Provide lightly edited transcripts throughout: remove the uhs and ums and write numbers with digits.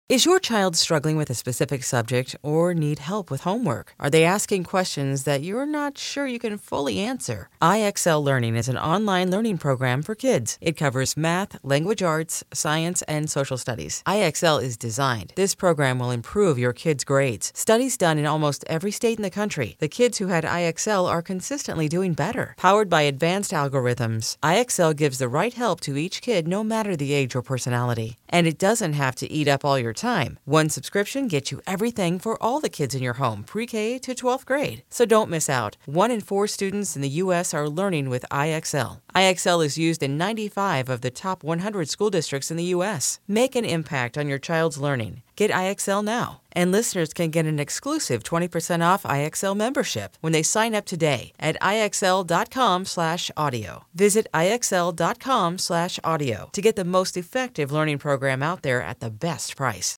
Is your child struggling with a specific subject or need help with homework? Are they asking questions that you're not sure you can fully answer? IXL Learning is an online learning program for kids. It covers math, language arts, science, and social studies. IXL is designed. This program will improve your kids' grades. Studies done in almost every state in the country. The kids who had IXL are consistently doing better. Powered by advanced algorithms, IXL gives the right help to each kid no matter the age or personality. And it doesn't have to eat up all your time. One subscription gets you everything for all the kids in your home, pre-K to 12th grade. So don't miss out. 1 in 4 students in the U.S. are learning with IXL. IXL is used in 95 of the top 100 school districts in the U.S. Make an impact on your child's learning. Get IXL now. And listeners can get an exclusive 20% off IXL membership when they sign up today at IXL.com/audio. Visit IXL.com/audio to get the most effective learning program out there at the best price.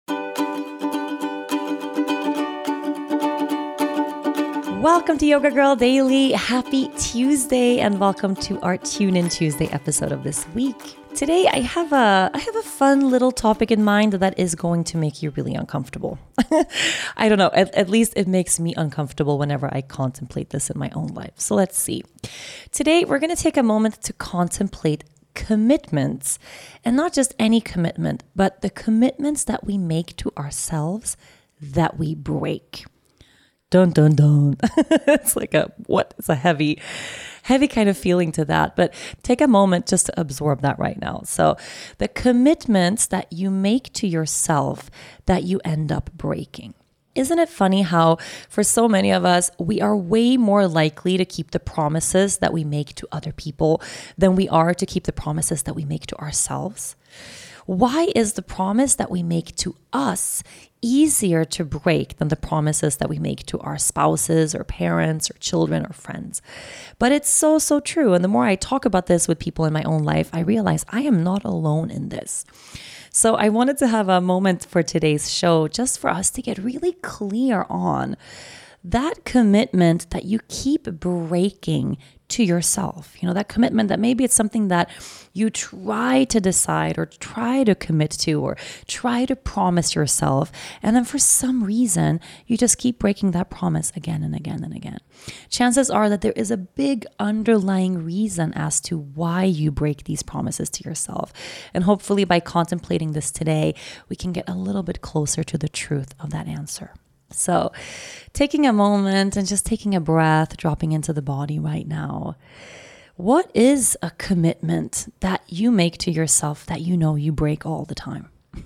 Welcome to Yoga Girl Daily. Happy Tuesday and welcome to our Tune In Tuesday episode of this week. Today I have a fun little topic in mind that is going to make you really uncomfortable. I don't know, at least it makes me uncomfortable whenever I contemplate this in my own life. So let's see. Today we're going to take a moment to contemplate commitments, and not just any commitment, but the commitments that we make to ourselves that we break. Dun, dun, dun. It's like it's a heavy kind of feeling to that. But take a moment just to absorb that right now. So the commitments that you make to yourself that you end up breaking. Isn't it funny how for so many of us, we are way more likely to keep the promises that we make to other people than we are to keep the promises that we make to ourselves? Why is the promise that we make to us easier to break than the promises that we make to our spouses or parents or children or friends? But it's so true. And the more I talk about this with people in my own life, I realize I am not alone in this. So I wanted to have a moment for today's show just for us to get really clear on that commitment that you keep breaking to yourself. You know, that commitment that maybe it's something that you try to decide or try to commit to or try to promise yourself. And then for some reason, you just keep breaking that promise again and again and again. Chances are that there is a big underlying reason as to why you break these promises to yourself. And hopefully by contemplating this today, we can get a little bit closer to the truth of that answer. So taking a moment and just taking a breath, dropping into the body right now. What is a commitment that you make to yourself that you know you break all the time?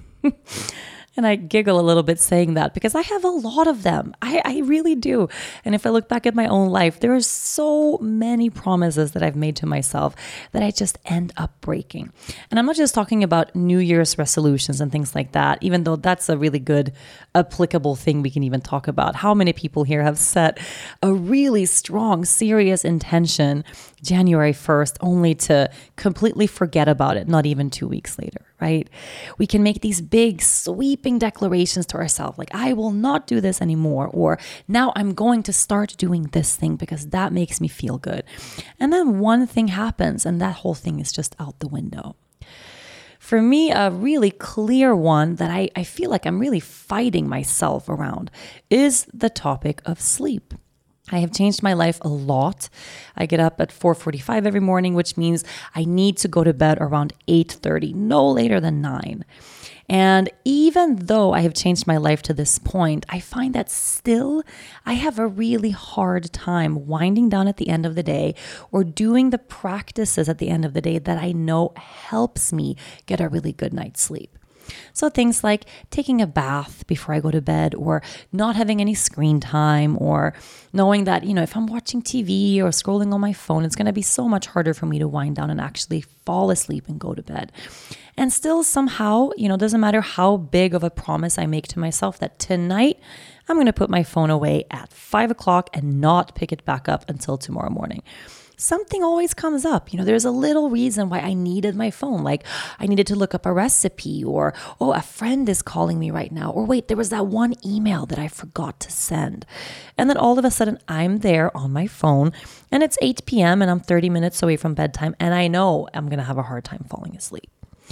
And I giggle a little bit saying that because I have a lot of them. I really do. And if I look back at my own life, there are so many promises that I've made to myself that I just end up breaking. And I'm not just talking about New Year's resolutions and things like that, even though that's a really good applicable thing we can even talk about. How many people here have set a really strong, serious intention January 1st only to completely forget about it, not even 2 weeks later, right? We can make these big sweeping declarations to ourselves, like, I will not do this anymore, or now I'm going to start doing this thing because that makes me feel good. And then one thing happens and that whole thing is just out the window. For me, a really clear one that I feel like I'm really fighting myself around is the topic of sleep. I have changed my life a lot. I get up at 4:45 every morning, which means I need to go to bed around 8:30, no later than 9. And even though I have changed my life to this point, I find that still I have a really hard time winding down at the end of the day or doing the practices at the end of the day that I know helps me get a really good night's sleep. So things like taking a bath before I go to bed, or not having any screen time, or knowing that, if I'm watching TV or scrolling on my phone, it's going to be so much harder for me to wind down and actually fall asleep and go to bed. And still somehow, doesn't matter how big of a promise I make to myself that tonight I'm going to put my phone away at 5 o'clock and not pick it back up until tomorrow morning. Something always comes up. There's a little reason why I needed my phone. Like I needed to look up a recipe, or, a friend is calling me right now. Or wait, there was that one email that I forgot to send. And then all of a sudden I'm there on my phone and it's 8 p.m. and I'm 30 minutes away from bedtime. And I know I'm going to have a hard time falling asleep.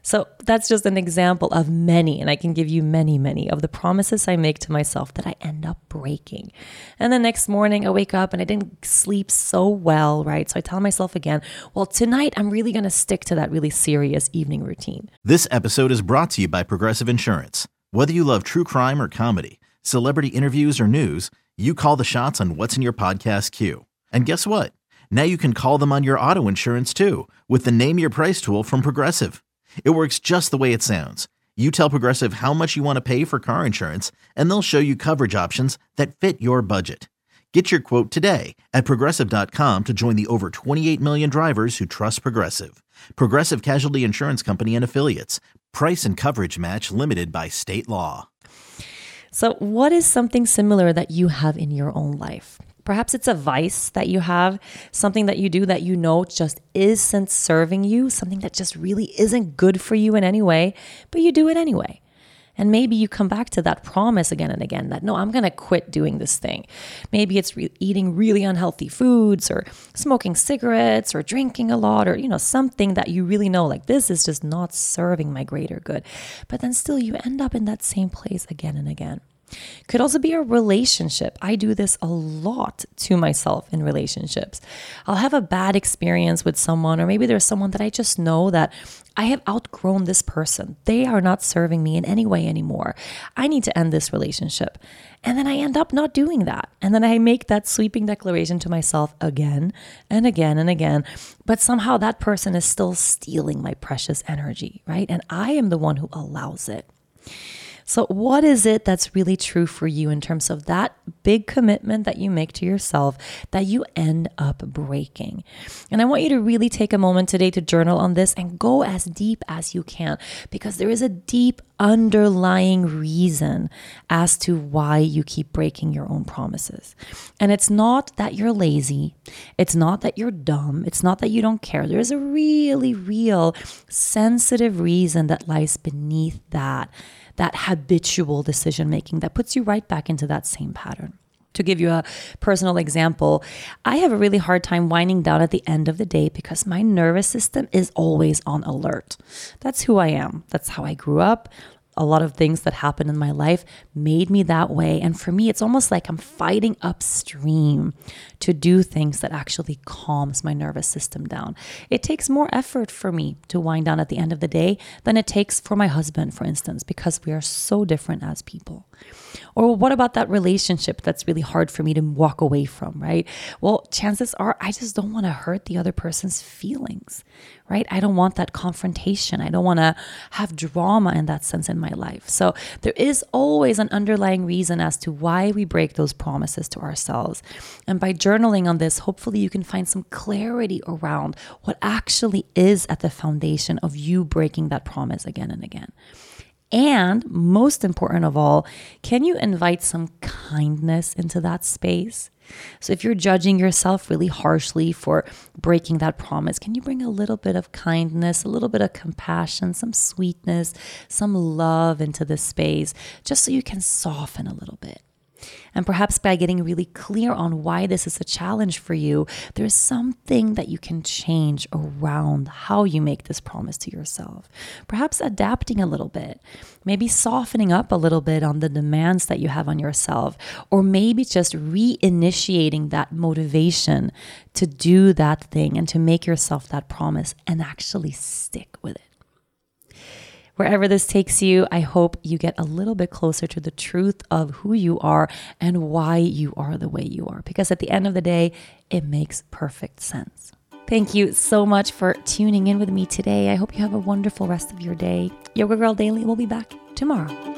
So that's just an example of many, and I can give you many, many of the promises I make to myself that I end up breaking. And the next morning I wake up and I didn't sleep so well, right? So I tell myself again, well, tonight I'm really going to stick to that really serious evening routine. This episode is brought to you by Progressive Insurance. Whether you love true crime or comedy, celebrity interviews or news, you call the shots on what's in your podcast queue. And guess what? Now you can call them on your auto insurance too with the Name Your Price tool from Progressive. It works just the way it sounds. You tell Progressive how much you want to pay for car insurance, and they'll show you coverage options that fit your budget. Get your quote today at Progressive.com to join the over 28 million drivers who trust Progressive. Progressive Casualty Insurance Company and Affiliates. Price and coverage match limited by state law. So what is something similar that you have in your own life? Perhaps it's a vice that you have, something that you do that you know just isn't serving you, something that just really isn't good for you in any way, but you do it anyway. And maybe you come back to that promise again and again that, no, I'm going to quit doing this thing. Maybe it's eating really unhealthy foods or smoking cigarettes or drinking a lot or, something that you really know, like this is just not serving my greater good. But then still you end up in that same place again and again. Could also be a relationship. I do this a lot to myself in relationships. I'll have a bad experience with someone, or maybe there's someone that I just know that I have outgrown this person. They are not serving me in any way anymore. I need to end this relationship. And then I end up not doing that. And then I make that sweeping declaration to myself again and again and again. But somehow that person is still stealing my precious energy, right? And I am the one who allows it. So what is it that's really true for you in terms of that big commitment that you make to yourself that you end up breaking? And I want you to really take a moment today to journal on this and go as deep as you can, because there is a deep underlying reason as to why you keep breaking your own promises. And it's not that you're lazy. It's not that you're dumb. It's not that you don't care. There's a really real sensitive reason that lies beneath that habitual decision making that puts you right back into that same pattern. To give you a personal example, I have a really hard time winding down at the end of the day because my nervous system is always on alert. That's who I am. That's how I grew up. A lot of things that happened in my life made me that way. And for me, it's almost like I'm fighting upstream to do things that actually calms my nervous system down. It takes more effort for me to wind down at the end of the day than it takes for my husband, for instance, because we are so different as people. Or what about that relationship that's really hard for me to walk away from, right? Well, chances are I just don't want to hurt the other person's feelings, right? I don't want that confrontation. I don't want to have drama in that sense in my life. So there is always an underlying reason as to why we break those promises to ourselves. And by journaling on this, hopefully you can find some clarity around what actually is at the foundation of you breaking that promise again and again. And most important of all, can you invite some kindness into that space? So if you're judging yourself really harshly for breaking that promise, can you bring a little bit of kindness, a little bit of compassion, some sweetness, some love into this space, just so you can soften a little bit? And perhaps by getting really clear on why this is a challenge for you, there's something that you can change around how you make this promise to yourself. Perhaps adapting a little bit, maybe softening up a little bit on the demands that you have on yourself, or maybe just reinitiating that motivation to do that thing and to make yourself that promise and actually stick with it. Wherever this takes you, I hope you get a little bit closer to the truth of who you are and why you are the way you are. Because at the end of the day, it makes perfect sense. Thank you so much for tuning in with me today. I hope you have a wonderful rest of your day. Yoga Girl Daily will be back tomorrow.